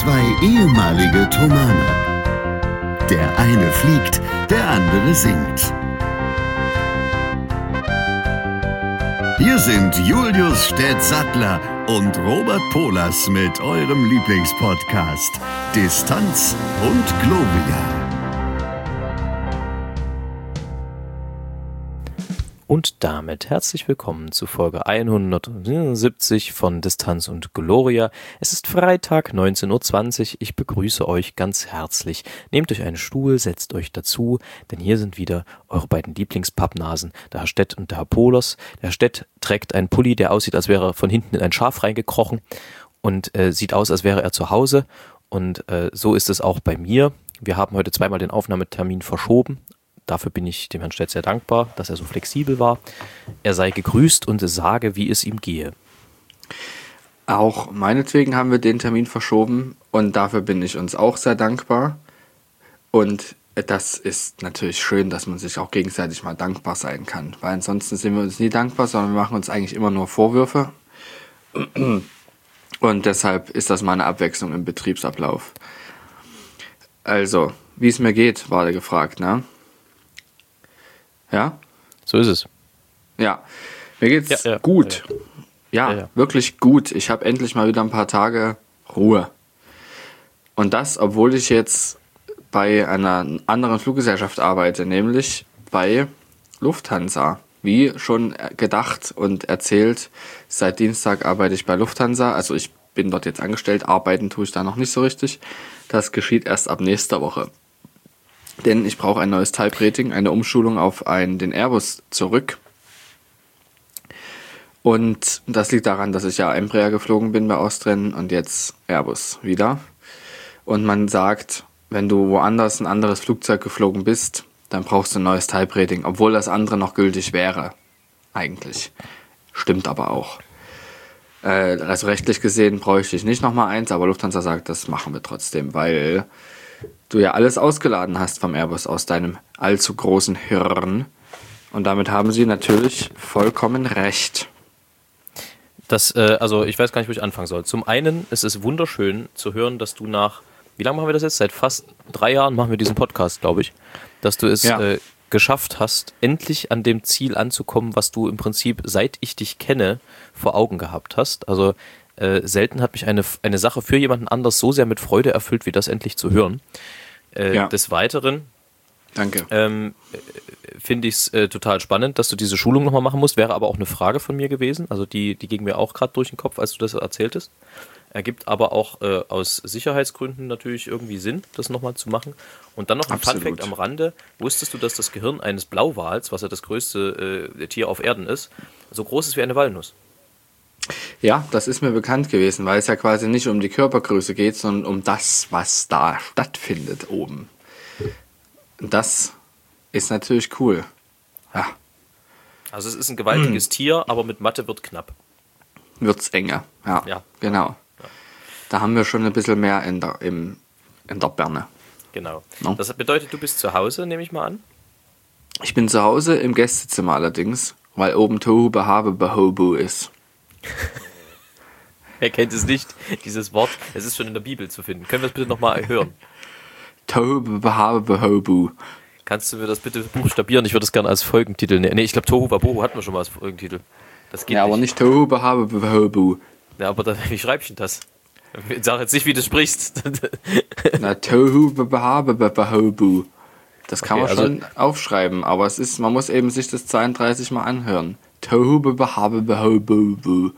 Zwei ehemalige Thomaner. Der eine fliegt, der andere singt. Hier sind Julius Städtsattler und Robert Polas mit eurem Lieblingspodcast Distanz und Gloria. Und damit herzlich willkommen zu Folge 170 von Distanz und Gloria. Es ist Freitag, 19:20 Uhr. Ich begrüße euch ganz herzlich. Nehmt euch einen Stuhl, setzt euch dazu, denn hier sind wieder eure beiden Lieblingspappnasen, der Herr Stett und der Herr Polas. Der Herr Stett trägt einen Pulli, der aussieht, als wäre er von hinten in ein Schaf reingekrochen und sieht aus, als wäre er zu Hause. Und so ist es auch bei mir. Wir haben heute zweimal den Aufnahmetermin verschoben. Dafür bin ich dem Herrn Stett sehr dankbar, dass er so flexibel war. Er sei gegrüßt und sage, wie es ihm gehe. Auch meinetwegen haben wir den Termin verschoben und dafür bin ich uns auch sehr dankbar. Und das ist natürlich schön, dass man sich auch gegenseitig mal dankbar sein kann, weil ansonsten sind wir uns nie dankbar, sondern wir machen uns eigentlich immer nur Vorwürfe. Und deshalb ist das mal eine Abwechslung im Betriebsablauf. Also, wie es mir geht, war der gefragt, ne? Ja? So ist es. Ja, mir geht's gut. Ja, wirklich gut. Ich habe endlich mal wieder ein paar Tage Ruhe. Und das, obwohl ich jetzt bei einer anderen Fluggesellschaft arbeite, nämlich bei Lufthansa. Wie schon gedacht und erzählt, seit Dienstag arbeite ich bei Lufthansa. Also ich bin dort jetzt angestellt, arbeiten tue ich da noch nicht so richtig. Das geschieht erst ab nächster Woche. Denn ich brauche ein neues Type-Rating, eine Umschulung auf den Airbus zurück. Und das liegt daran, dass ich ja Embraer geflogen bin bei Austrian und jetzt Airbus wieder. Und man sagt, wenn du woanders ein anderes Flugzeug geflogen bist, dann brauchst du ein neues Type-Rating, obwohl das andere noch gültig wäre. Eigentlich. Stimmt aber auch. Also rechtlich gesehen bräuchte ich nicht nochmal eins, aber Lufthansa sagt, das machen wir trotzdem, weil du ja alles ausgeladen hast vom Airbus aus deinem allzu großen Hirn. Und damit haben sie natürlich vollkommen recht. Also ich weiß gar nicht, wo ich anfangen soll. Zum einen ist es wunderschön zu hören, dass du wie lange machen wir das jetzt? Seit fast 3 Jahren machen wir diesen Podcast, glaube ich. Dass du es geschafft hast, endlich an dem Ziel anzukommen, was du im Prinzip, seit ich dich kenne, vor Augen gehabt hast. Also selten hat mich eine Sache für jemanden anders so sehr mit Freude erfüllt, wie das endlich zu hören. Des Weiteren Danke. Finde ich es total spannend, dass du diese Schulung nochmal machen musst. Wäre aber auch eine Frage von mir gewesen. Also die ging mir auch gerade durch den Kopf, als du das erzähltest. Ergibt aber auch aus Sicherheitsgründen natürlich irgendwie Sinn, das nochmal zu machen. Und dann noch ein Funfact am Rande. Wusstest du, dass das Gehirn eines Blauwals, was ja das größte Tier auf Erden ist, so groß ist wie eine Walnuss? Ja, das ist mir bekannt gewesen, weil es ja quasi nicht um die Körpergröße geht, sondern um das, was da stattfindet oben. Das ist natürlich cool. Ja. Also es ist ein gewaltiges Tier, aber mit Mathe wird knapp. Wird's enger. Ja, genau. Ja. Da haben wir schon ein bisschen mehr in der Birne. Genau. No? Das bedeutet, du bist zu Hause, nehme ich mal an? Ich bin zu Hause im Gästezimmer allerdings, weil oben Tohu Bahabe Bahobu ist. Wer kennt es nicht, dieses Wort? Es ist schon in der Bibel zu finden. Können wir es bitte nochmal hören? Tohu Bahabe Bahobu. Kannst du mir das bitte buchstabieren? Ich würde es gerne als Folgentitel nehmen. Nee, ich glaube Tohu Wabohu hatten wir schon mal als Folgentitel. Das geht ja, aber nicht Tohu Bahabe Bahobu. Ja, aber wie schreibe ich denn das? Sag jetzt nicht, wie du sprichst. Na, Tohu Bahabe Bahobu. Das kann man schon aufschreiben, aber man muss eben sich das 32 Mal anhören. Tohu Bahabe Bahobu.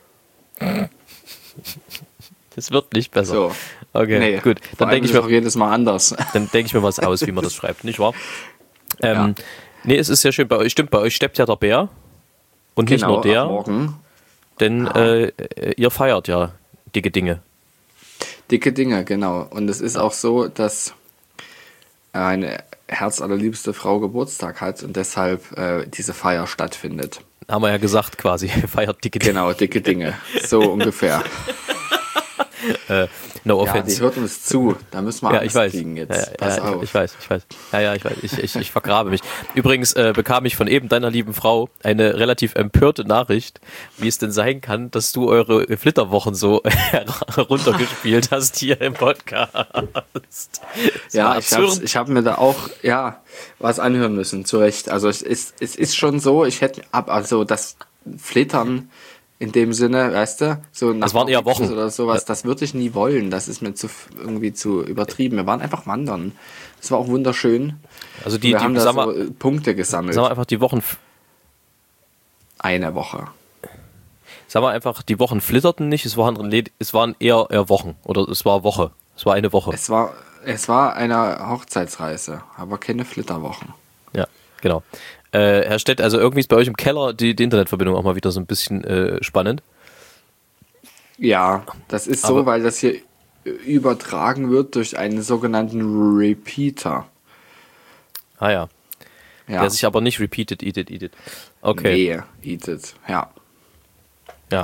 Das wird nicht besser. So. Okay, nee, gut. Dann denke ich mir auch jedes Mal anders. Dann denke ich mir was aus, wie man das schreibt, nicht wahr? Nee, es ist sehr schön. Bei euch steppt ja der Bär. Und nicht nur der. Morgen. Denn ihr feiert ja dicke Dinge. Dicke Dinge, genau. Und es ist auch so, dass eine herzallerliebste Frau Geburtstag hat und deshalb diese Feier stattfindet. Haben wir ja gesagt quasi, feiert dicke Dinge. Genau, dicke Dinge. So ungefähr. No offense. Ja, die hört uns zu. Da müssen wir Angst kriegen jetzt. Pass auf. Ich weiß. Ja, ich weiß. Ich vergrabe mich. Übrigens bekam ich von eben deiner lieben Frau eine relativ empörte Nachricht, wie es denn sein kann, dass du eure Flitterwochen so runtergespielt hast hier im Podcast. Ja, ich hab mir da auch was anhören müssen, zu Recht. Also es ist schon so, das Flittern in dem Sinne, weißt du, so nach das waren eher Wochen oder sowas, das würde ich nie wollen. Das ist mir irgendwie zu übertrieben. Wir waren einfach wandern. Das war auch wunderschön. Also wir haben da so Punkte gesammelt. Sagen wir einfach die Wochen. Eine Woche. Sagen wir einfach, die Wochen flitterten nicht, es waren eher Wochen. Oder es war Woche. Es war eine Woche. Es war eine Hochzeitsreise, aber keine Flitterwochen. Ja, genau. Herr Stett, also irgendwie ist bei euch im Keller die Internetverbindung auch mal wieder so ein bisschen spannend. Ja, das ist so, weil das hier übertragen wird durch einen sogenannten Repeater. Ah ja. Der sich aber nicht repeated, eat it. Okay. Nee, eat it, ja. Ja.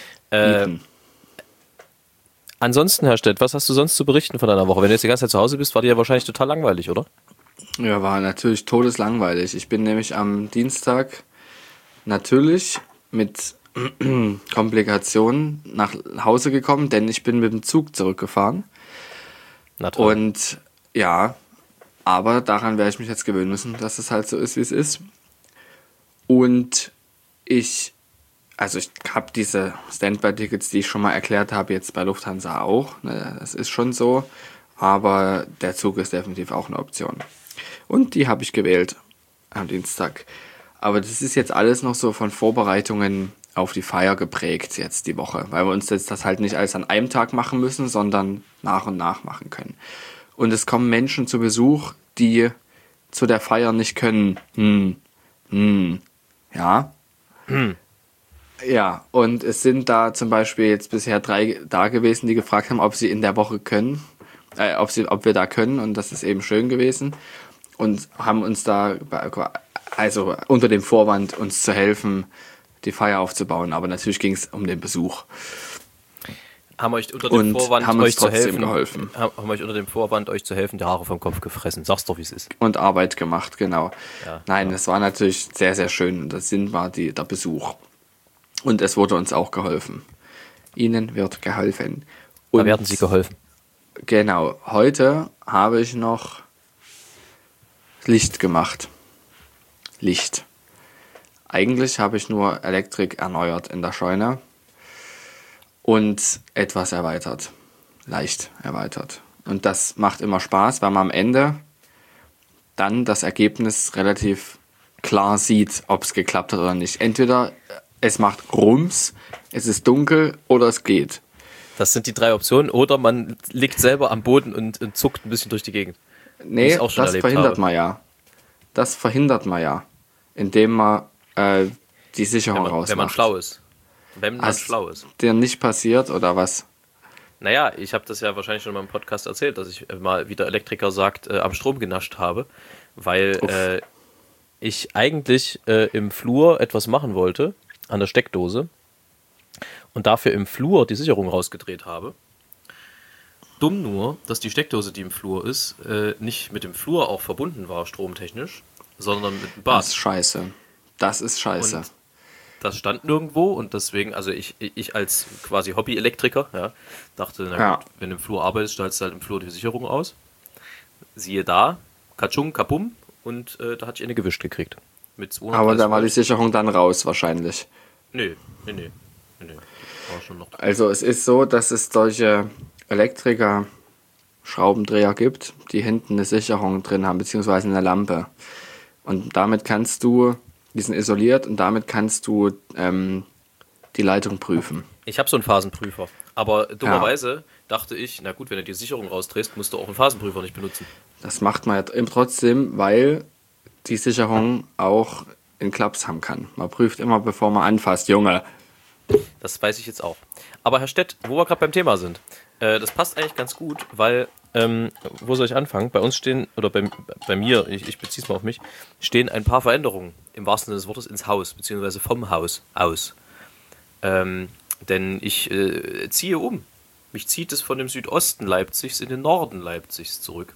Ansonsten, Herr Stett, was hast du sonst zu berichten von deiner Woche? Wenn du jetzt die ganze Zeit zu Hause bist, war dir ja wahrscheinlich total langweilig, oder? Ja, war natürlich todeslangweilig. Ich bin nämlich am Dienstag natürlich mit Komplikationen nach Hause gekommen, denn ich bin mit dem Zug zurückgefahren. Na toll. Und ja, aber daran werde ich mich jetzt gewöhnen müssen, dass es halt so ist, wie es ist. Und ich habe diese Standby-Tickets, die ich schon mal erklärt habe, jetzt bei Lufthansa auch. Ne, das ist schon so. Aber der Zug ist definitiv auch eine Option. Und die habe ich gewählt am Dienstag. Aber das ist jetzt alles noch so von Vorbereitungen auf die Feier geprägt jetzt die Woche. Weil wir uns jetzt das halt nicht alles an einem Tag machen müssen, sondern nach und nach machen können. Und es kommen Menschen zu Besuch, die zu der Feier nicht können. Ja. Ja, und es sind da zum Beispiel jetzt bisher 3 da gewesen, die gefragt haben, ob sie in der Woche können. Ob wir da können, und das ist eben schön gewesen. Und haben uns da, also unter dem Vorwand, uns zu helfen, die Feier aufzubauen. Aber natürlich ging es um den Besuch. Haben euch unter dem Vorwand, euch zu helfen, geholfen. Haben euch unter dem Vorwand, euch zu helfen, die Haare vom Kopf gefressen. Sag's doch, wie es ist. Und Arbeit gemacht, genau. Ja, Nein, das war natürlich sehr, sehr schön. Das Sinn war der Besuch. Und es wurde uns auch geholfen. Ihnen wird geholfen. Und da werden Sie geholfen. Genau. Heute habe ich noch Licht gemacht. Licht. Eigentlich habe ich nur Elektrik erneuert in der Scheune und etwas erweitert. Leicht erweitert. Und das macht immer Spaß, weil man am Ende dann das Ergebnis relativ klar sieht, ob es geklappt hat oder nicht. Entweder es macht Rums, es ist dunkel oder es geht. Das sind die 3 Optionen. Oder man liegt selber am Boden und zuckt ein bisschen durch die Gegend. Nee, das verhindert man ja. Das verhindert man ja, indem man die Sicherung rausmacht. Wenn man schlau ist. Wenn man schlau ist. Dir nicht passiert oder was? Naja, ich habe das ja wahrscheinlich schon in meinem Podcast erzählt, dass ich mal, wie der Elektriker sagt, am Strom genascht habe, weil ich eigentlich im Flur etwas machen wollte, an der Steckdose, und dafür im Flur die Sicherung rausgedreht habe. Dumm nur, dass die Steckdose, die im Flur ist, nicht mit dem Flur auch verbunden war, stromtechnisch, sondern mit dem Bad. Das ist scheiße. Und das stand nirgendwo, und deswegen, also ich als quasi Hobby-Elektriker, ja, dachte, na gut, wenn du im Flur arbeitest, stellst du halt im Flur die Sicherung aus. Siehe da, Katschung, Kapum, und da hatte ich eine gewischt gekriegt. Mit aber da war die Sicherung dann raus wahrscheinlich. Nee. War schon noch. Also es ist so, dass es solche Elektriker-Schraubendreher gibt, die hinten eine Sicherung drin haben, beziehungsweise eine Lampe. Und damit die sind isoliert, und damit kannst du die Leitung prüfen. Ich habe so einen Phasenprüfer, aber dummerweise dachte ich, na gut, wenn du die Sicherung rausdrehst, musst du auch einen Phasenprüfer nicht benutzen. Das macht man ja trotzdem, weil die Sicherung auch einen Klaps haben kann. Man prüft immer, bevor man anfasst, Junge. Das weiß ich jetzt auch. Aber Herr Stett, wo wir gerade beim Thema sind, das passt eigentlich ganz gut, weil, wo soll ich anfangen? Bei uns stehen, oder bei mir, ich beziehe es mal auf mich, stehen ein paar Veränderungen, im wahrsten Sinne des Wortes, ins Haus, beziehungsweise vom Haus aus. Denn ich ziehe um Mich zieht es von dem Südosten Leipzigs in den Norden Leipzigs zurück.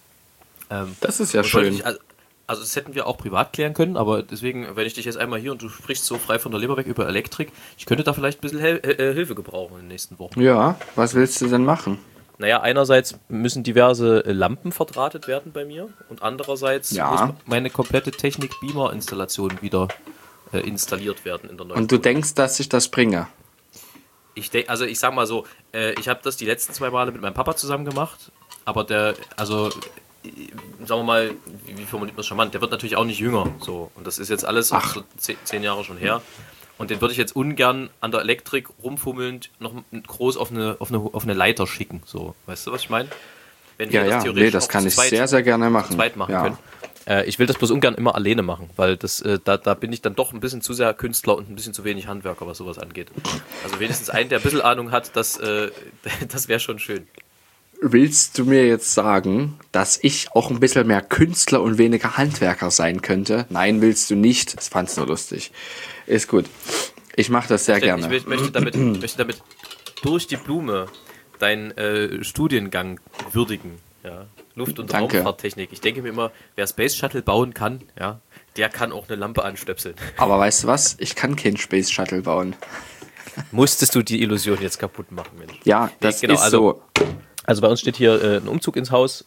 Das ist ja schön. Also das hätten wir auch privat klären können, aber deswegen, wenn ich dich jetzt einmal hier und du sprichst so frei von der Leber weg über Elektrik, ich könnte da vielleicht ein bisschen Hilfe gebrauchen in den nächsten Wochen. Ja, was willst du denn machen? Naja, einerseits müssen diverse Lampen verdrahtet werden bei mir und andererseits muss meine komplette Technik-Beamer-Installation wieder installiert werden in der neuen. Und du denkst, dass ich das bringe? Ich sag mal so, ich habe das die letzten 2 Male mit meinem Papa zusammen gemacht, aber sagen wir mal, wie formuliert man es charmant, der wird natürlich auch nicht jünger. So. Und das ist jetzt alles so 10 Jahre schon her. Und den würde ich jetzt ungern an der Elektrik rumfummelnd noch groß auf eine Leiter schicken. So. Weißt du, was ich meine? Wenn wir das theoretisch das kann ich sehr, sehr gerne machen. Zweit machen können. Ich will das bloß ungern immer alleine machen, weil da bin ich dann doch ein bisschen zu sehr Künstler und ein bisschen zu wenig Handwerker, was sowas angeht. Also wenigstens einen, der ein bisschen Ahnung hat, das wäre schon schön. Willst du mir jetzt sagen, dass ich auch ein bisschen mehr Künstler und weniger Handwerker sein könnte? Nein, willst du nicht. Das fand's nur lustig. Ist gut. Ich mache das sehr gerne. Ich möchte damit durch die Blume deinen Studiengang würdigen. Ja. Luft- und Raumfahrttechnik. Ich denke mir immer, wer Space Shuttle bauen kann, ja, der kann auch eine Lampe anstöpseln. Aber weißt du was? Ich kann keinen Space Shuttle bauen. Musstest du die Illusion jetzt kaputt machen, Mensch? Ja, das ist so. Also bei uns steht hier ein Umzug ins Haus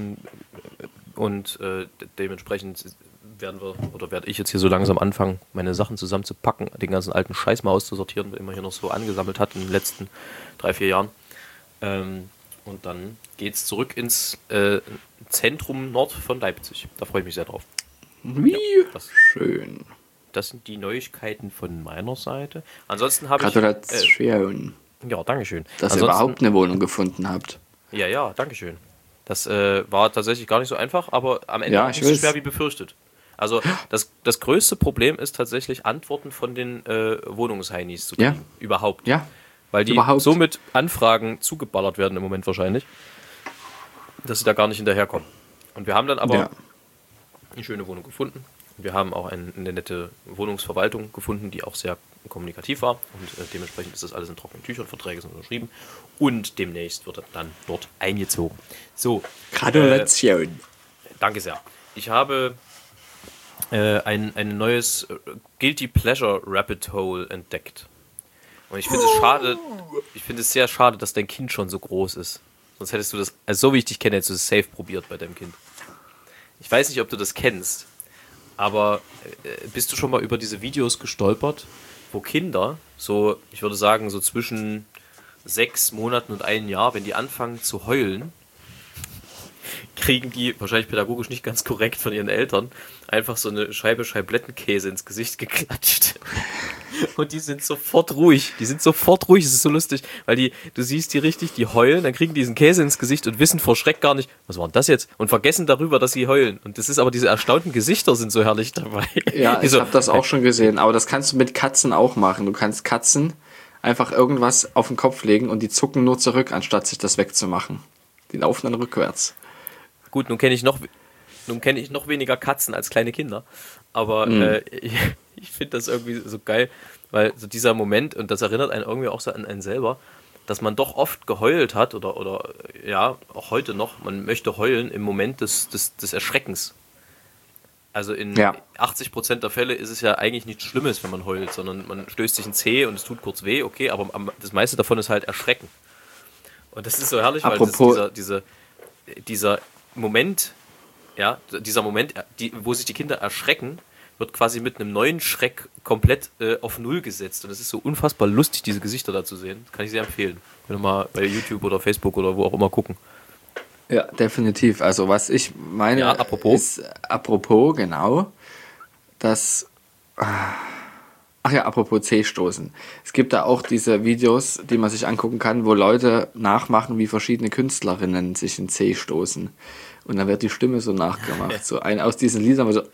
und dementsprechend werde ich jetzt hier so langsam anfangen, meine Sachen zusammenzupacken, den ganzen alten Scheiß mal auszusortieren, den man hier noch so angesammelt hat in den letzten 3-4 Jahren. Und dann geht's zurück ins Zentrum Nord von Leipzig. Da freue ich mich sehr drauf. Wie schön. Das sind die Neuigkeiten von meiner Seite. Ansonsten habe Gratulation. Ja, dankeschön. Dass ihr überhaupt eine Wohnung gefunden habt. Ja, dankeschön. Das war tatsächlich gar nicht so einfach, aber am Ende nicht so schwer wie befürchtet. Also das größte Problem ist tatsächlich, Antworten von den Wohnungsheinis zu kriegen. Ja. Überhaupt. Ja. Weil die somit Anfragen zugeballert werden im Moment wahrscheinlich, dass sie da gar nicht hinterherkommen. Und wir haben dann aber eine schöne Wohnung gefunden. Wir haben auch eine nette Wohnungsverwaltung gefunden, die auch sehr kommunikativ war. Und dementsprechend ist das alles in trockenen Tüchern, Verträge sind unterschrieben. Und demnächst wird er dann dort eingezogen. So. Gratulation. Danke sehr. Ich habe ein neues Guilty Pleasure Rabbit Hole entdeckt. Und ich finde es sehr schade, dass dein Kind schon so groß ist. Sonst hättest du das, also so wie ich dich kenne, hättest du es safe probiert bei deinem Kind. Ich weiß nicht, ob du das kennst, aber bist du schon mal über diese Videos gestolpert, wo Kinder, so, ich würde sagen, so zwischen 6 Monaten und 1 Jahr, wenn die anfangen zu heulen, kriegen die, wahrscheinlich pädagogisch nicht ganz korrekt von ihren Eltern, einfach so eine Scheibe Scheiblettenkäse ins Gesicht geklatscht. Und die sind sofort ruhig. Das ist so lustig, weil du siehst die richtig, die heulen, dann kriegen die diesen Käse ins Gesicht und wissen vor Schreck gar nicht, was war denn das jetzt? Und vergessen darüber, dass sie heulen. Und das ist aber, diese erstaunten Gesichter sind so herrlich dabei. Ja, ich habe das auch schon gesehen, aber das kannst du mit Katzen auch machen. Du kannst Katzen einfach irgendwas auf den Kopf legen und die zucken nur zurück, anstatt sich das wegzumachen. Die laufen dann rückwärts. Gut, nun kenne ich noch weniger Katzen als kleine Kinder, aber ich finde das irgendwie so geil, weil so dieser Moment, und das erinnert einen irgendwie auch so an einen selber, dass man doch oft geheult hat oder ja, auch heute noch, man möchte heulen im Moment des Erschreckens. Also in 80% der Fälle ist es ja eigentlich nichts Schlimmes, wenn man heult, sondern man stößt sich ein Zeh und es tut kurz weh, okay, aber das meiste davon ist halt Erschrecken. Und das ist so herrlich, weil dieser Moment, wo sich die Kinder erschrecken, wird quasi mit einem neuen Schreck komplett auf Null gesetzt. Und es ist so unfassbar lustig, diese Gesichter da zu sehen. Das kann ich sehr empfehlen. Wenn du mal bei YouTube oder Facebook oder wo auch immer gucken. Ja, definitiv. Also was ich meine, ist, apropos, genau, dass... apropos C-Stoßen. Es gibt da auch diese Videos, die man sich angucken kann, wo Leute nachmachen, wie verschiedene Künstlerinnen sich in C stoßen. Und dann wird die Stimme so nachgemacht. So ein aus diesen Liedern, so...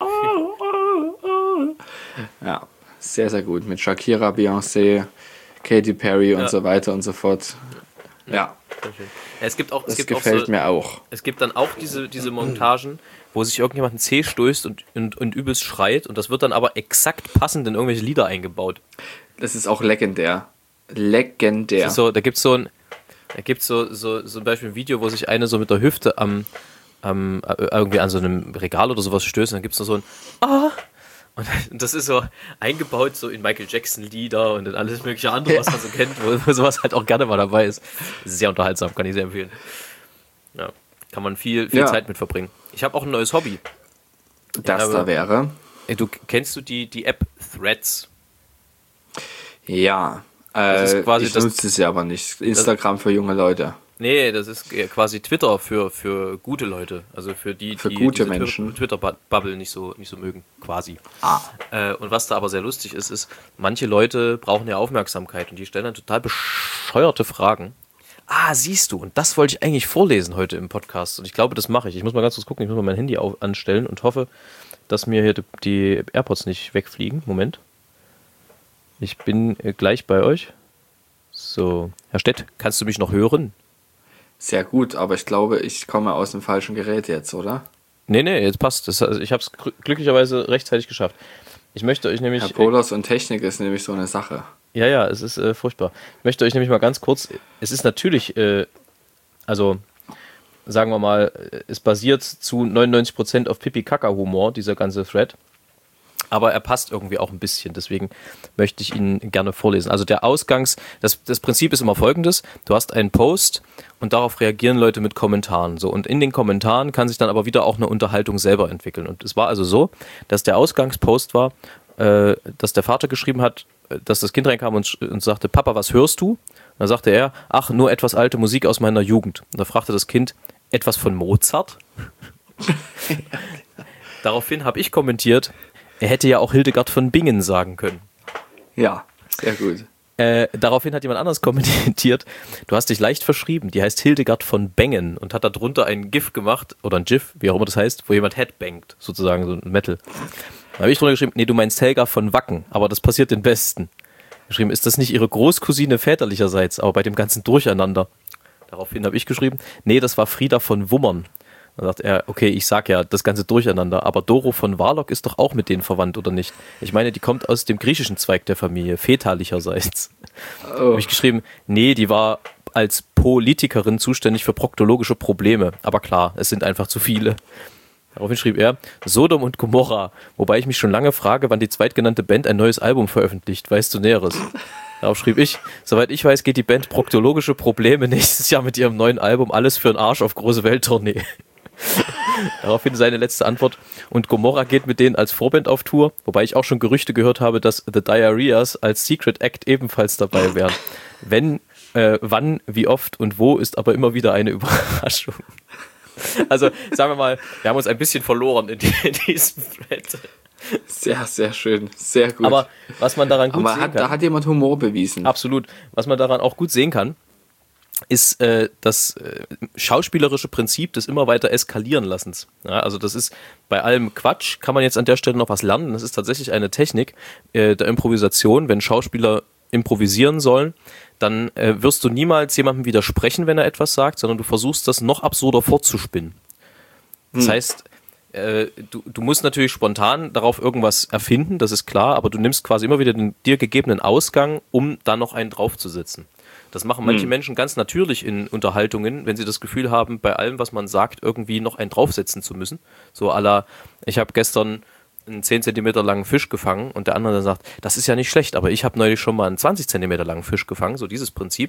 Ja, sehr, sehr gut. Mit Shakira, Beyoncé, Katy Perry und so weiter und so fort. Ja. Es gibt auch, das gefällt mir auch. Es gibt dann auch diese Montagen, wo sich irgendjemand ein C stößt und übelst schreit, und das wird dann aber exakt passend in irgendwelche Lieder eingebaut. Das ist auch legendär. Legendär. Das ist so, da gibt es so ein... Da gibt es so zum Beispiel ein Video, wo sich eine so mit der Hüfte irgendwie an so einem Regal oder sowas stößt und dann gibt es noch so ein und das ist so eingebaut so in Michael Jackson Lieder und in alles mögliche andere, was man so kennt, wo sowas halt auch gerne mal dabei ist. Sehr unterhaltsam, kann ich sehr empfehlen. Ja, kann man viel Zeit mit verbringen. Ich habe auch ein neues Hobby. Da wäre? Kennst du die App Threads? Ja, ich nutze es ja aber nicht. Instagram für junge Leute. Nee, das ist quasi Twitter für gute Leute. Also für gute Menschen. Twitter-Bubble nicht so mögen, quasi. Und was da aber sehr lustig ist, manche Leute brauchen ja Aufmerksamkeit und die stellen dann total bescheuerte Fragen. Siehst du, und das wollte ich eigentlich vorlesen heute im Podcast. Und ich glaube, das mache ich. Ich muss mal ganz kurz gucken, ich muss mal mein Handy anstellen und hoffe, dass mir hier die AirPods nicht wegfliegen. Moment. Ich bin gleich bei euch. So, Herr Stett, kannst du mich noch hören? Sehr gut, aber ich glaube, ich komme aus dem falschen Gerät jetzt, oder? Nee, jetzt passt. Ich habe es glücklicherweise rechtzeitig geschafft. Ich möchte euch nämlich... Herr Polos und Technik ist nämlich so eine Sache. Ja, es ist furchtbar. Ich möchte euch nämlich mal ganz kurz... Es ist natürlich, also sagen wir mal, es basiert zu 99% auf Pipi-Kaka-Humor, dieser ganze Thread. Aber er passt irgendwie auch ein bisschen, deswegen möchte ich ihn gerne vorlesen. Also das Prinzip ist immer folgendes: Du hast einen Post und darauf reagieren Leute mit Kommentaren. So, und in den Kommentaren kann sich dann aber wieder auch eine Unterhaltung selber entwickeln. Und es war also so, dass der Ausgangspost war, dass der Vater geschrieben hat, dass das Kind reinkam und sagte, Papa, was hörst du? Und dann sagte er, ach, nur etwas alte Musik aus meiner Jugend. Und da fragte das Kind, etwas von Mozart? Daraufhin habe ich kommentiert, er hätte ja auch Hildegard von Bingen sagen können. Ja, sehr gut. Daraufhin hat jemand anders kommentiert, du hast dich leicht verschrieben, die heißt Hildegard von Bengen und hat darunter ein GIF gemacht, oder ein GIF, wie auch immer das heißt, wo jemand headbangt, sozusagen, so ein Metal. Da habe ich drunter geschrieben, nee, du meinst Helga von Wacken, aber das passiert den Besten. Geschrieben, ist das nicht ihre Großcousine väterlicherseits, aber bei dem ganzen Durcheinander? Daraufhin habe ich geschrieben, nee, das war Frieda von Wummern. Dann sagt er, okay, ich sag ja das ganze Durcheinander, aber Doro von Warlock ist doch auch mit denen verwandt, oder nicht? Ich meine, die kommt aus dem griechischen Zweig der Familie, väterlicherseits. Habe ich geschrieben, nee, die war als Politikerin zuständig für proktologische Probleme. Aber klar, es sind einfach zu viele. Daraufhin schrieb er, Sodom und Gomorra, wobei ich mich schon lange frage, wann die zweitgenannte Band ein neues Album veröffentlicht. Weißt du Näheres? Darauf schrieb ich, soweit ich weiß, geht die Band Proktologische Probleme nächstes Jahr mit ihrem neuen Album Alles für den Arsch auf große Welttournee. Daraufhin seine letzte Antwort, und Gomorra geht mit denen als Vorband auf Tour, wobei ich auch schon Gerüchte gehört habe, dass The Diarrheas als Secret Act ebenfalls dabei wären. Wenn, wann, wie oft und wo, ist aber immer wieder eine Überraschung. Also, sagen wir mal, wir haben uns ein bisschen verloren in diesem Thread. Sehr, sehr schön, sehr gut. Aber was man daran gut sehen kann... Da hat jemand Humor bewiesen. Absolut. Was man daran auch gut sehen kann, ist das schauspielerische Prinzip des immer weiter eskalieren Lassens. Ja, also das ist bei allem Quatsch, kann man jetzt an der Stelle noch was lernen. Das ist tatsächlich eine Technik der Improvisation. Wenn Schauspieler improvisieren sollen, dann wirst du niemals jemandem widersprechen, wenn er etwas sagt, sondern du versuchst das noch absurder fortzuspinnen. Das heißt, du musst natürlich spontan darauf irgendwas erfinden, das ist klar, aber du nimmst quasi immer wieder den dir gegebenen Ausgang, um da noch einen draufzusetzen. Das machen manche Menschen ganz natürlich in Unterhaltungen, wenn sie das Gefühl haben, bei allem, was man sagt, irgendwie noch einen draufsetzen zu müssen. So à la, ich habe gestern einen 10 cm langen Fisch gefangen und der andere sagt, das ist ja nicht schlecht, aber ich habe neulich schon mal einen 20 cm langen Fisch gefangen, so dieses Prinzip.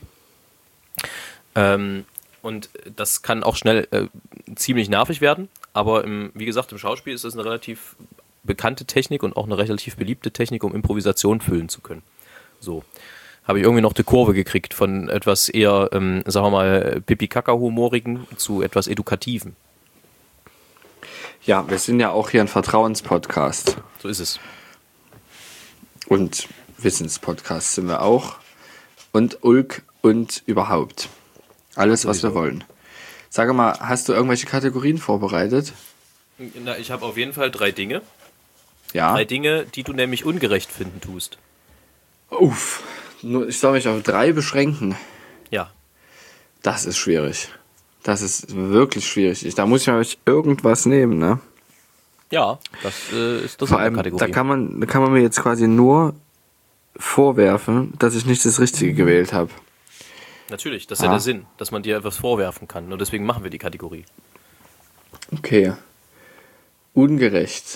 Und das kann auch schnell ziemlich nervig werden, aber wie gesagt, im Schauspiel ist das eine relativ bekannte Technik und auch eine relativ beliebte Technik, um Improvisation füllen zu können. So. Habe ich irgendwie noch die Kurve gekriegt von etwas eher, sagen wir mal, Pipi-Kaka-humorigen zu etwas Edukativen. Ja, wir sind ja auch hier ein Vertrauenspodcast. So ist es. Und Wissenspodcast sind wir auch. Und Ulk und überhaupt. Alles, was wir wollen. Sag mal, hast du irgendwelche Kategorien vorbereitet? Na, ich habe auf jeden Fall 3 Dinge. Ja. 3 Dinge, die du nämlich ungerecht finden tust. Uff. Ich soll mich auf 3 beschränken. Ja. Das ist schwierig. Das ist wirklich schwierig. Da muss ich mal irgendwas nehmen, ne? Ja, das ist das vor allem, Kategorie. Da kann man mir jetzt quasi nur vorwerfen, dass ich nicht das Richtige gewählt habe. Natürlich, das ist ja der Sinn, dass man dir etwas vorwerfen kann. Und deswegen machen wir die Kategorie. Okay. Ungerecht.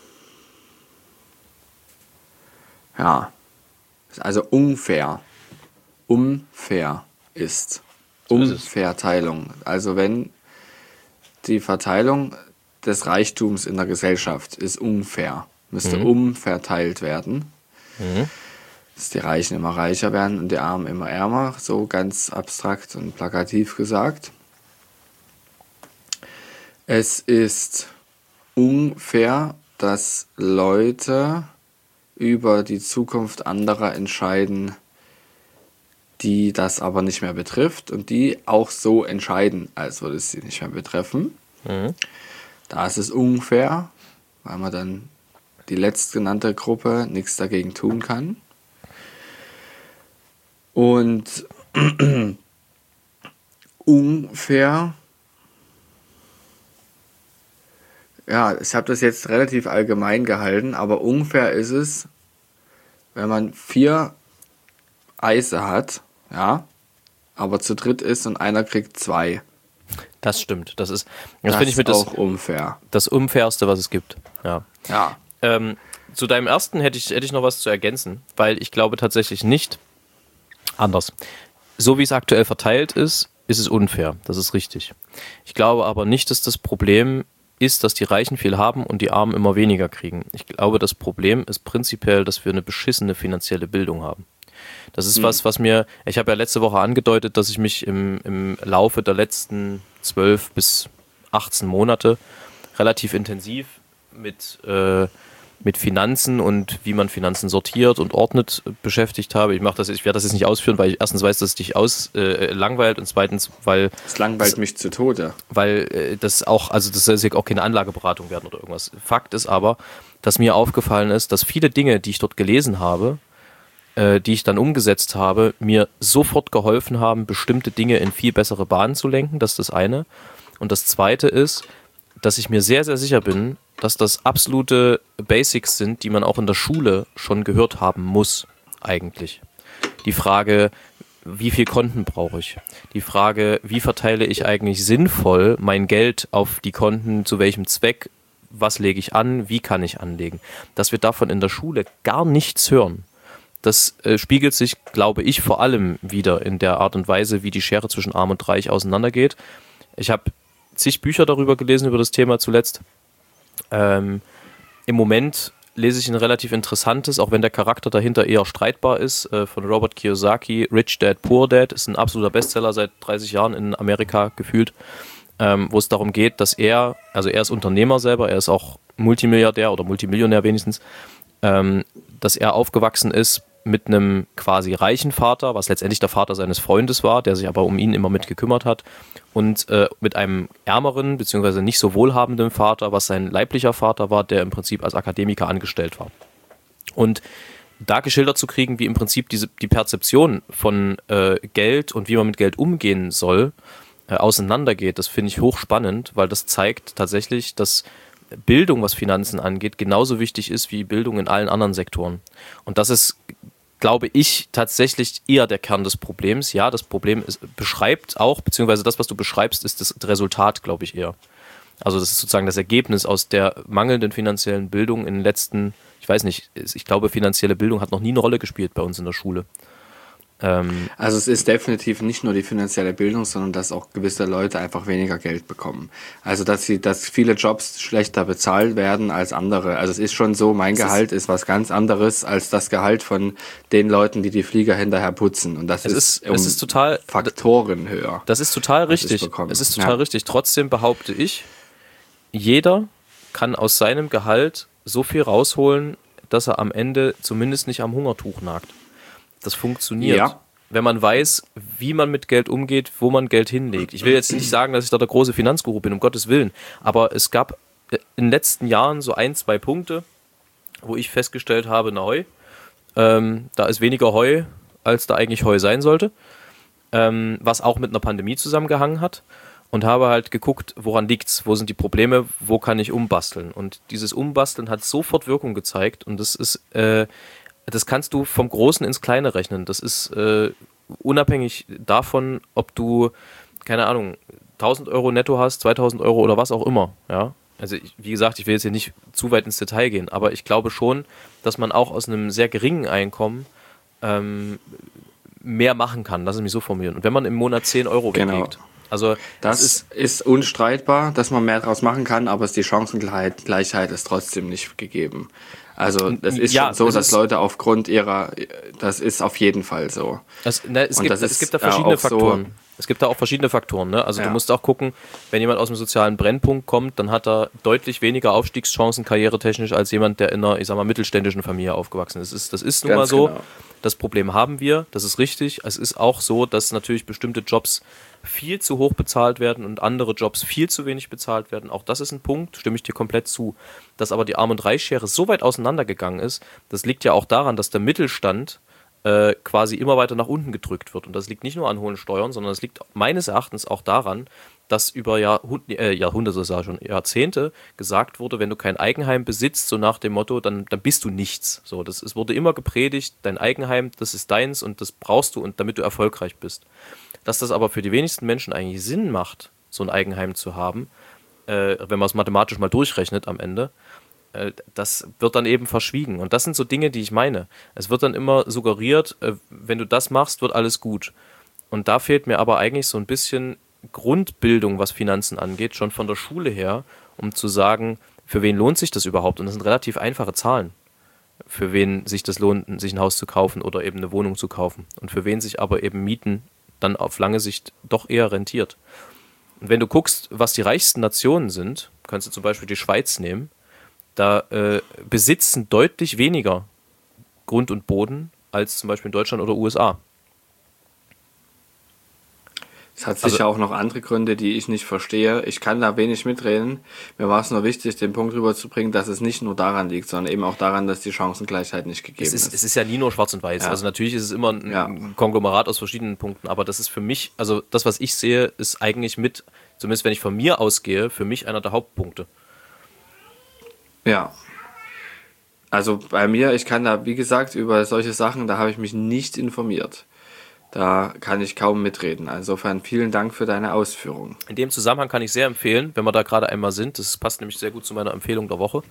Ja. Also unfair. Unfair ist. Umverteilung. Also wenn die Verteilung des Reichtums in der Gesellschaft ist unfair, müsste umverteilt werden. Dass die Reichen immer reicher werden und die Armen immer ärmer, so ganz abstrakt und plakativ gesagt. Es ist unfair, dass Leute über die Zukunft anderer entscheiden, die das aber nicht mehr betrifft und die auch so entscheiden, als würde es sie nicht mehr betreffen. Da ist es unfair, weil man dann die letztgenannte Gruppe nichts dagegen tun kann. Und unfair, ja, ich habe das jetzt relativ allgemein gehalten, aber unfair ist es, wenn man 4 Eise hat, ja, aber zu dritt ist und einer kriegt 2. Das stimmt. Das finde ich auch unfair. Das Unfairste, was es gibt. Ja. Ja. Zu deinem ersten hätte ich noch was zu ergänzen, weil ich glaube tatsächlich nicht anders. So wie es aktuell verteilt ist, ist es unfair. Das ist richtig. Ich glaube aber nicht, dass das Problem ist, dass die Reichen viel haben und die Armen immer weniger kriegen. Ich glaube, das Problem ist prinzipiell, dass wir eine beschissene finanzielle Bildung haben. Das ist was mir, ich habe ja letzte Woche angedeutet, dass ich mich im Laufe der letzten 12 bis 18 Monate relativ intensiv mit Finanzen und wie man Finanzen sortiert und ordnet beschäftigt habe. Ich werde das jetzt nicht ausführen, weil ich erstens weiß, dass es dich langweilt und zweitens, weil... Es langweilt mich zu Tode. Weil das soll ja auch keine Anlageberatung werden oder irgendwas. Fakt ist aber, dass mir aufgefallen ist, dass viele Dinge, die ich dort gelesen habe, die ich dann umgesetzt habe, mir sofort geholfen haben, bestimmte Dinge in viel bessere Bahnen zu lenken. Das ist das eine. Und das zweite ist, dass ich mir sehr, sehr sicher bin, dass das absolute Basics sind, die man auch in der Schule schon gehört haben muss, eigentlich. Die Frage, wie viel Konten brauche ich? Die Frage, wie verteile ich eigentlich sinnvoll mein Geld auf die Konten, zu welchem Zweck, was lege ich an, wie kann ich anlegen? Dass wir davon in der Schule gar nichts hören. Das spiegelt sich, glaube ich, vor allem wieder in der Art und Weise, wie die Schere zwischen Arm und Reich auseinandergeht. Ich habe zig Bücher darüber gelesen, über das Thema zuletzt. Im Moment lese ich ein relativ interessantes, auch wenn der Charakter dahinter eher streitbar ist, von Robert Kiyosaki, Rich Dad, Poor Dad. Ist ein absoluter Bestseller seit 30 Jahren in Amerika gefühlt, wo es darum geht, dass er ist Unternehmer selber, er ist auch Multimilliardär oder Multimillionär wenigstens, dass er aufgewachsen ist mit einem quasi reichen Vater, was letztendlich der Vater seines Freundes war, der sich aber um ihn immer mit gekümmert hat, und mit einem ärmeren bzw. nicht so wohlhabenden Vater, was sein leiblicher Vater war, der im Prinzip als Akademiker angestellt war. Und da geschildert zu kriegen, wie im Prinzip die Perzeption von Geld und wie man mit Geld umgehen soll, auseinandergeht, das finde ich hochspannend, weil das zeigt tatsächlich, dass Bildung, was Finanzen angeht, genauso wichtig ist wie Bildung in allen anderen Sektoren. Und das ist, glaube ich, tatsächlich eher der Kern des Problems. Ja, das Problem beschreibt auch, beziehungsweise das, was du beschreibst, ist das Resultat, glaube ich, eher. Also das ist sozusagen das Ergebnis aus der mangelnden finanziellen Bildung in den letzten, ich weiß nicht, ich glaube, finanzielle Bildung hat noch nie eine Rolle gespielt bei uns in der Schule. Also es ist definitiv nicht nur die finanzielle Bildung, sondern dass auch gewisse Leute einfach weniger Geld bekommen. Also dass viele Jobs schlechter bezahlt werden als andere. Also es ist schon so, mein Gehalt ist was ganz anderes als das Gehalt von den Leuten, die Flieger hinterher putzen. Und das ist total Faktoren höher. Das ist total richtig. Es ist total richtig. Trotzdem behaupte ich, jeder kann aus seinem Gehalt so viel rausholen, dass er am Ende zumindest nicht am Hungertuch nagt. Das funktioniert, wenn man weiß, wie man mit Geld umgeht, wo man Geld hinlegt. Ich will jetzt nicht sagen, dass ich da der große Finanzguru bin, um Gottes Willen, aber es gab in den letzten Jahren so 1-2 Punkte, wo ich festgestellt habe, da ist weniger Heu, als da eigentlich Heu sein sollte, was auch mit einer Pandemie zusammengehangen hat, und habe halt geguckt, woran liegt's, wo sind die Probleme, wo kann ich umbasteln, und dieses Umbasteln hat sofort Wirkung gezeigt, und das ist das kannst du vom Großen ins Kleine rechnen. Das ist unabhängig davon, ob du, keine Ahnung, 1.000 Euro netto hast, 2.000 Euro oder was auch immer, ja. Also wie gesagt, ich will jetzt hier nicht zu weit ins Detail gehen, aber ich glaube schon, dass man auch aus einem sehr geringen Einkommen mehr machen kann, lass es mich so formulieren. Und wenn man im Monat 10 Euro weglegt, also das ist unstreitbar, dass man mehr daraus machen kann, aber die Chancengleichheit ist trotzdem nicht gegeben. Also es ist schon so, dass Leute aufgrund ihrer, das ist auf jeden Fall so. Es gibt da verschiedene Faktoren. Es gibt da auch verschiedene Faktoren, ne? Also du musst auch gucken, wenn jemand aus dem sozialen Brennpunkt kommt, dann hat er deutlich weniger Aufstiegschancen karrieretechnisch als jemand, der in einer, ich sag mal, mittelständischen Familie aufgewachsen ist. Das ist nun mal so. Genau. Das Problem haben wir, das ist richtig. Es ist auch so, dass natürlich bestimmte Jobs viel zu hoch bezahlt werden und andere Jobs viel zu wenig bezahlt werden. Auch das ist ein Punkt, stimme ich dir komplett zu. Dass aber die Arm- und Reichsschere so weit auseinandergegangen ist, das liegt ja auch daran, dass der Mittelstand quasi immer weiter nach unten gedrückt wird. Und das liegt nicht nur an hohen Steuern, sondern es liegt meines Erachtens auch daran, dass über Jahrzehnte gesagt wurde, wenn du kein Eigenheim besitzt, so nach dem Motto, dann bist du nichts. So, es wurde immer gepredigt, dein Eigenheim, das ist deins und das brauchst du, und damit du erfolgreich bist. Dass das aber für die wenigsten Menschen eigentlich Sinn macht, so ein Eigenheim zu haben, wenn man es mathematisch mal durchrechnet am Ende, das wird dann eben verschwiegen. Und das sind so Dinge, die ich meine. Es wird dann immer suggeriert, wenn du das machst, wird alles gut. Und da fehlt mir aber eigentlich so ein bisschen Grundbildung, was Finanzen angeht, schon von der Schule her, um zu sagen, für wen lohnt sich das überhaupt? Und das sind relativ einfache Zahlen. Für wen sich das lohnt, sich ein Haus zu kaufen oder eben eine Wohnung zu kaufen. Und für wen sich aber eben Mieten dann auf lange Sicht doch eher rentiert. Und wenn du guckst, was die reichsten Nationen sind, kannst du zum Beispiel die Schweiz nehmen, da besitzen deutlich weniger Grund und Boden als zum Beispiel in Deutschland oder USA. Es hat sicher auch noch andere Gründe, die ich nicht verstehe. Ich kann da wenig mitreden. Mir war es nur wichtig, den Punkt rüberzubringen, dass es nicht nur daran liegt, sondern eben auch daran, dass die Chancengleichheit nicht gegeben ist. Es ist ja nie nur schwarz und weiß. Ja. Also natürlich ist es immer ein Konglomerat aus verschiedenen Punkten, aber das ist für mich, also das, was ich sehe, ist eigentlich mit, zumindest wenn ich von mir ausgehe, für mich einer der Hauptpunkte. Ja. Also bei mir, ich kann da, wie gesagt, über solche Sachen, da habe ich mich nicht informiert. Da kann ich kaum mitreden. Insofern vielen Dank für deine Ausführungen. In dem Zusammenhang kann ich sehr empfehlen, wenn wir da gerade einmal sind, das passt nämlich sehr gut zu meiner Empfehlung der Woche,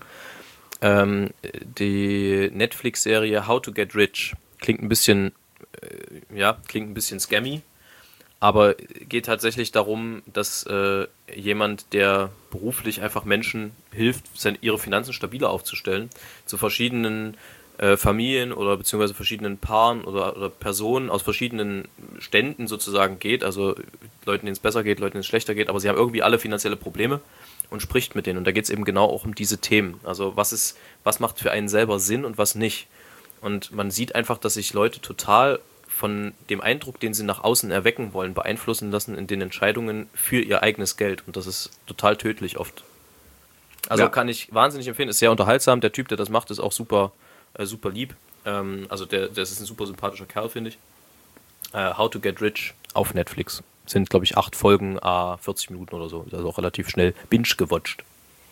die Netflix-Serie How to Get Rich. Klingt ein bisschen scammy, aber geht tatsächlich darum, dass jemand, der beruflich einfach Menschen hilft, ihre Finanzen stabiler aufzustellen, zu verschiedenen Familien oder beziehungsweise verschiedenen Paaren oder Personen aus verschiedenen Ständen sozusagen geht, also Leuten, denen es besser geht, Leuten, denen es schlechter geht, aber sie haben irgendwie alle finanzielle Probleme und spricht mit denen. Und da geht es eben genau auch um diese Themen. Also was macht für einen selber Sinn und was nicht. Und man sieht einfach, dass sich Leute total von dem Eindruck, den sie nach außen erwecken wollen, beeinflussen lassen in den Entscheidungen für ihr eigenes Geld. Und das ist total tödlich oft. Also kann ich wahnsinnig empfehlen, ist sehr unterhaltsam. Der Typ, der das macht, ist auch super lieb. Also das ist ein super sympathischer Kerl, finde ich. How to Get Rich auf Netflix. Sind, glaube ich, 8 Folgen, 40 Minuten oder so. Also auch relativ schnell binge-gewatcht.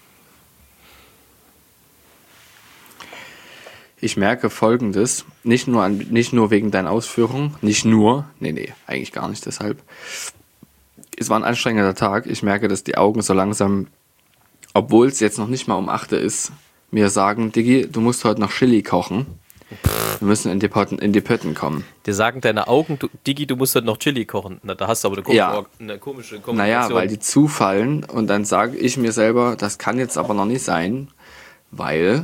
Ich merke Folgendes, nicht nur wegen deiner Ausführungen, eigentlich gar nicht deshalb. Es war ein anstrengender Tag. Ich merke, dass die Augen so langsam, obwohl es jetzt noch nicht mal um 8 ist, mir sagen, Diggi, du musst heute noch Chili kochen. Wir müssen in die Pötten kommen. Dir sagen deine Augen, Diggi, du musst heute noch Chili kochen. Na, da hast du aber eine komische Kommunikation. Naja, weil die zufallen und dann sage ich mir selber, das kann jetzt aber noch nicht sein, weil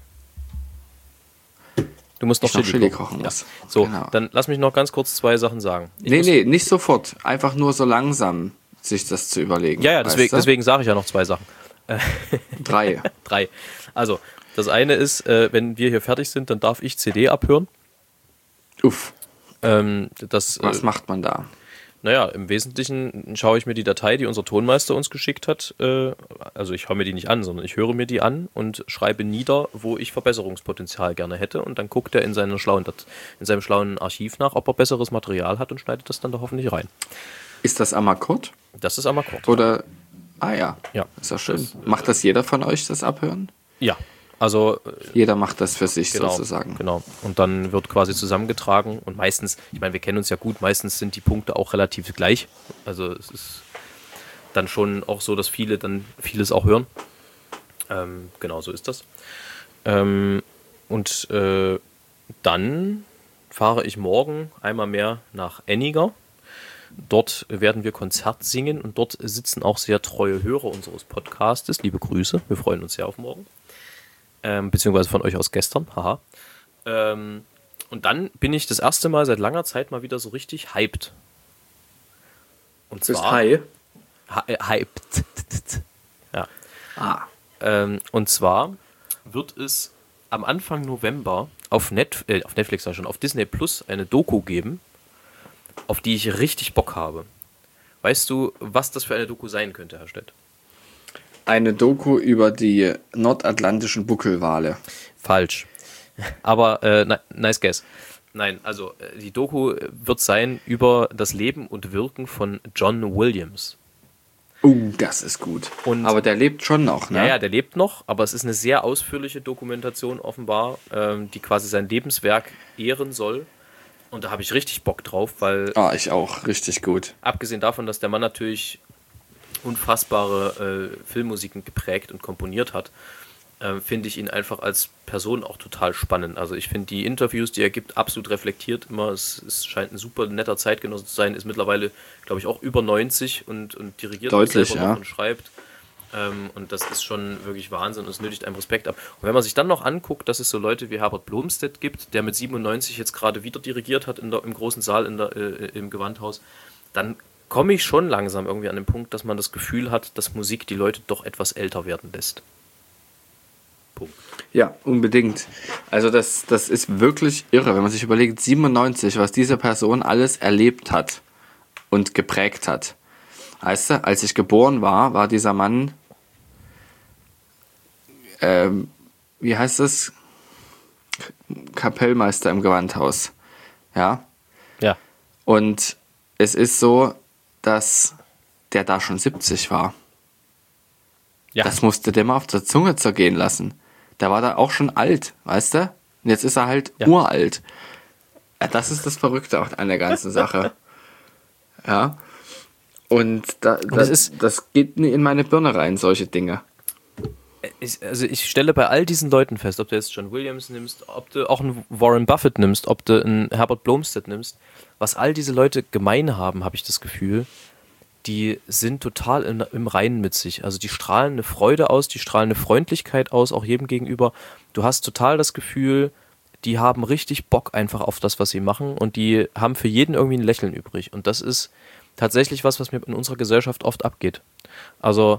du musst noch Chili kochen. Ja. So, genau. Dann lass mich noch ganz kurz 2 Sachen sagen. Nicht sofort. Einfach nur so langsam sich das zu überlegen. Ja, deswegen sage ich ja noch 2 Sachen. 3. 3. Also, das eine ist, wenn wir hier fertig sind, dann darf ich CD abhören. Uff. Was macht man da? Naja, im Wesentlichen schaue ich mir die Datei, die unser Tonmeister uns geschickt hat, also ich schaue mir die nicht an, sondern ich höre mir die an und schreibe nieder, wo ich Verbesserungspotenzial gerne hätte, und dann guckt er in seinem schlauen Archiv nach, ob er besseres Material hat, und schneidet das dann da hoffentlich rein. Ist das Amakord? Das ist Amakord. Oder, ja, ja, ist ja schön. Macht das jeder von euch, das Abhören? Ja, Also jeder macht das für sich genau, sozusagen. Genau. Und dann wird quasi zusammengetragen und meistens, ich meine, wir kennen uns ja gut, meistens sind die Punkte auch relativ gleich. Also es ist dann schon auch so, dass viele dann vieles auch hören. Genau, so ist das. Dann fahre ich morgen einmal mehr nach Enniger. Dort werden wir Konzert singen und dort sitzen auch sehr treue Hörer unseres Podcastes. Liebe Grüße, wir freuen uns sehr auf morgen. Beziehungsweise von euch aus gestern, haha. Und dann bin ich das erste Mal seit langer Zeit mal wieder so richtig hyped. Und zwar... High? Hyped. Ja. Und zwar wird es am Anfang November auf Netflix schon, auf Disney Plus eine Doku geben, auf die ich richtig Bock habe. Weißt du, was das für eine Doku sein könnte, Herr Stett? Eine Doku über die nordatlantischen Buckelwale. Falsch. Aber nice guess. Nein, also die Doku wird sein über das Leben und Wirken von John Williams. Das ist gut. Aber der lebt schon noch, ne? Ja, der lebt noch, aber es ist eine sehr ausführliche Dokumentation offenbar, die quasi sein Lebenswerk ehren soll. Und da habe ich richtig Bock drauf, weil... ich auch. Richtig gut. Abgesehen davon, dass der Mann natürlich unfassbare Filmmusiken geprägt und komponiert hat, finde ich ihn einfach als Person auch total spannend. Also ich finde die Interviews, die er gibt, absolut reflektiert immer. Es scheint ein super netter Zeitgenosse zu sein. Ist mittlerweile, glaube ich, auch über 90 und dirigiert deutlich, selber noch und schreibt. Und das ist schon wirklich Wahnsinn und es nötigt einem Respekt ab. Und wenn man sich dann noch anguckt, dass es so Leute wie Herbert Blomstedt gibt, der mit 97 jetzt gerade wieder dirigiert hat im großen Saal im Gewandhaus, dann komme ich schon langsam irgendwie an den Punkt, dass man das Gefühl hat, dass Musik die Leute doch etwas älter werden lässt. Punkt. Ja, unbedingt. Also das ist wirklich irre, wenn man sich überlegt, 97, was diese Person alles erlebt hat und geprägt hat. Weißt du, als ich geboren war, war dieser Mann, wie heißt es? Kapellmeister im Gewandhaus. Ja? Ja. Und es ist so, dass der da schon 70 war. Ja. Das musste der mal auf der Zunge zergehen lassen. Der war da auch schon alt, weißt du? Und jetzt ist er halt uralt. Ja, das ist das Verrückte auch an der ganzen Sache. Ja. Und das geht in meine Birne rein, solche Dinge. Ich stelle bei all diesen Leuten fest, ob du jetzt John Williams nimmst, ob du auch einen Warren Buffett nimmst, ob du einen Herbert Blomstedt nimmst, was all diese Leute gemein haben, habe ich das Gefühl, die sind total im Reinen mit sich. Also die strahlen eine Freude aus, die strahlen eine Freundlichkeit aus, auch jedem gegenüber. Du hast total das Gefühl, die haben richtig Bock einfach auf das, was sie machen und die haben für jeden irgendwie ein Lächeln übrig. Und das ist tatsächlich was mir in unserer Gesellschaft oft abgeht. Also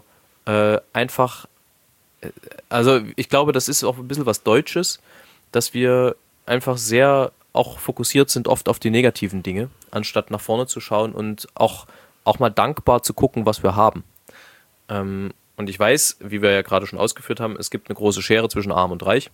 ich glaube, das ist auch ein bisschen was Deutsches, dass wir einfach sehr auch fokussiert sind oft auf die negativen Dinge, anstatt nach vorne zu schauen und auch mal dankbar zu gucken, was wir haben. Und ich weiß, wie wir ja gerade schon ausgeführt haben, es gibt eine große Schere zwischen Arm und Reich.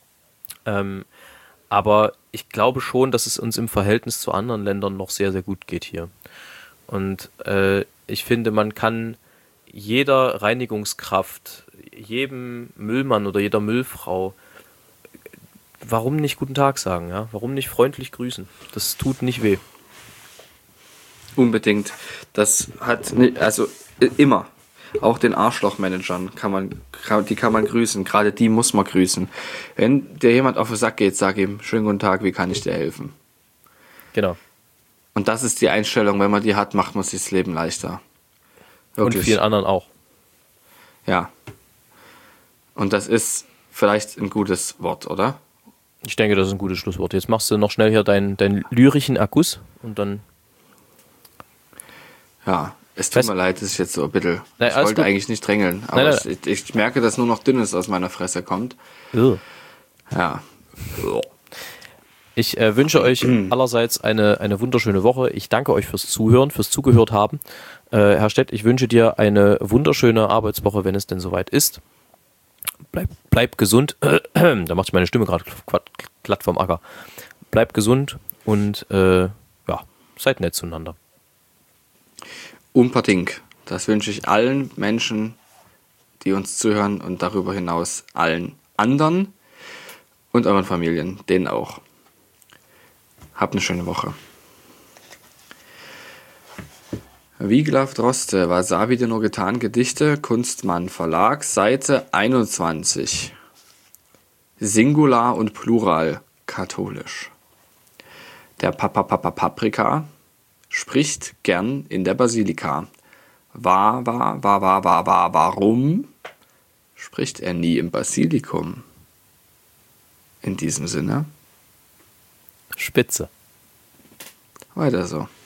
Aber ich glaube schon, dass es uns im Verhältnis zu anderen Ländern noch sehr, sehr gut geht hier. Und ich finde, man kann jeder Reinigungskraft, jedem Müllmann oder jeder Müllfrau, warum nicht guten Tag sagen? Ja? Warum nicht freundlich grüßen? Das tut nicht weh. Unbedingt. Das hat, also immer. Auch den Arschlochmanagern kann man grüßen. Gerade die muss man grüßen. Wenn dir jemand auf den Sack geht, sag ihm, schönen guten Tag, wie kann ich dir helfen? Genau. Und das ist die Einstellung, wenn man die hat, macht man sich das Leben leichter. Wirklich. Und vielen anderen auch. Ja. Und das ist vielleicht ein gutes Wort, oder? Ich denke, das ist ein gutes Schlusswort. Jetzt machst du noch schnell hier deinen lyrischen Akkus und dann... Ja, es tut mir leid, dass ich jetzt so ein bisschen... Ich wollte eigentlich nicht drängeln, aber ich merke, dass nur noch Dünnes aus meiner Fresse kommt. Ja. Ich wünsche euch allerseits eine wunderschöne Woche. Ich danke euch fürs Zuhören, fürs Zugehört haben. Herr Stett, ich wünsche dir eine wunderschöne Arbeitswoche, wenn es denn soweit ist. Bleib gesund. Da macht sich meine Stimme gerade glatt vom Acker. Bleibt gesund und seid nett zueinander. Unbedingt. Das wünsche ich allen Menschen, die uns zuhören und darüber hinaus allen anderen und euren Familien, denen auch. Habt eine schöne Woche. Wiglaf Droste, was habe ich dir nur getan? Gedichte, Kunstmann Verlag, Seite 21. Singular und Plural, katholisch. Der Paprika spricht gern in der Basilika. Warum spricht er nie im Basilikum? In diesem Sinne. Spitze. Weiter so.